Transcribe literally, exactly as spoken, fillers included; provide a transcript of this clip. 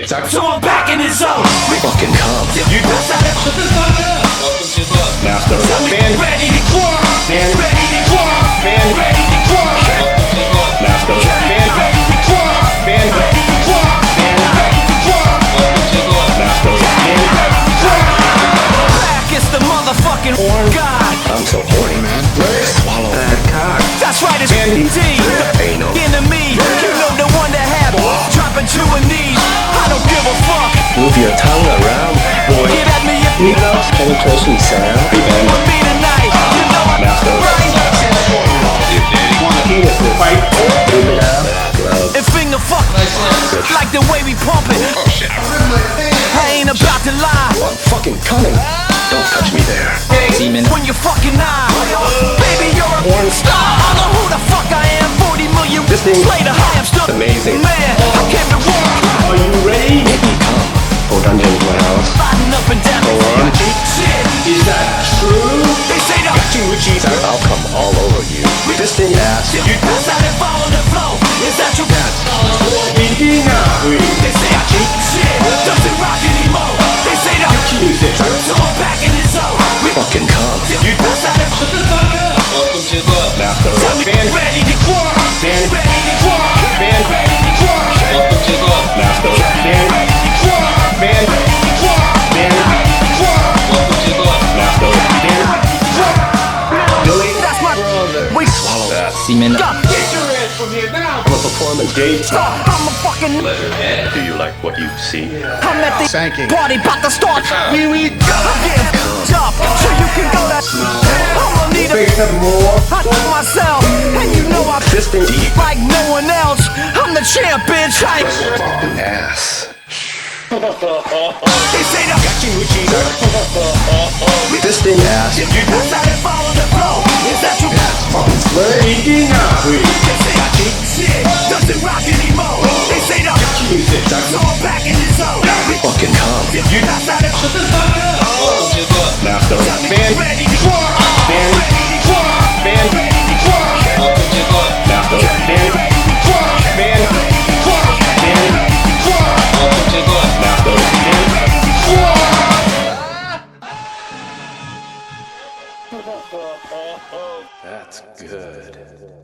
So I'm back in the zone. Fucking come. You bust out of Master. Man, ready to quarrel. Man, ready to quarrel. Man, ready to quarrel. Master. Man, ready to quarrel. Man, ready to quarrel. Man, ready to quarrel. Master. Man, ready to quarrel. Back is the motherfucking God. I'm so horny, man. Swallow that cock. That's right, it's D. Ain't no Enemy, you know the one that had dropping to a knee. I don't give a fuck. move your tongue around, boy. Get at me if you You know penetration sound. Revenge. for me tonight. You know I'm Master. right. Penis will fight. Move it out. Love. And finger fuck like the way we pump it. I ain't about to lie. I'm fucking coming. Don't touch me there. Semen. When you fucking eye, baby, you're a porn star. I know who the fuck I am. Forty million This thing- later, I am still Amazing. man. I came to work. Are you ready? Make me come. Oh, Dungeons Warehouse. Riding up and down. Go on. Shit. Is that true? They say the I'll come all over you. Fisting ass. you pass out and follow the flow. Is that your bad? Medina. They say I keep shit. Doesn't rock anymore. They say the so I'm back in the zone. We Fucking come. you pass out and Master. man ready to quarrel. Man ready to quarrel. Man ready to quarrel. Master. Man ready to quarrel. Man ready to quarrel. Man ready to quarrel. Master. Man ready to quarrel. Billy. That's my brother. We Swallow that. Semen. got Get your ass from here now. I'm a performance gate. stop. I'm a fucking. Do you like what you see? I'm at the Sanking. party, about to start. We we I'm getting up, so you can go that. I'ma need a. more. I told myself, and you know I Fisting deep. like no one else. I'm the champ, bitch. I, Fucking ass. they say the Fisting ass. you just gotta follow the flow. Is that you? Medina. They say I keep shit doesn't rock anymore. They say the so I'm back in the zone. Fucking come. You just gotta Master. man ready to quarrel. Man ready to quarrel. Man ready to quarrel. Master. Man ready to quarrel. Man ready to quarrel. Man ready to quarrel. Master. Man ready to quarrel. That's good.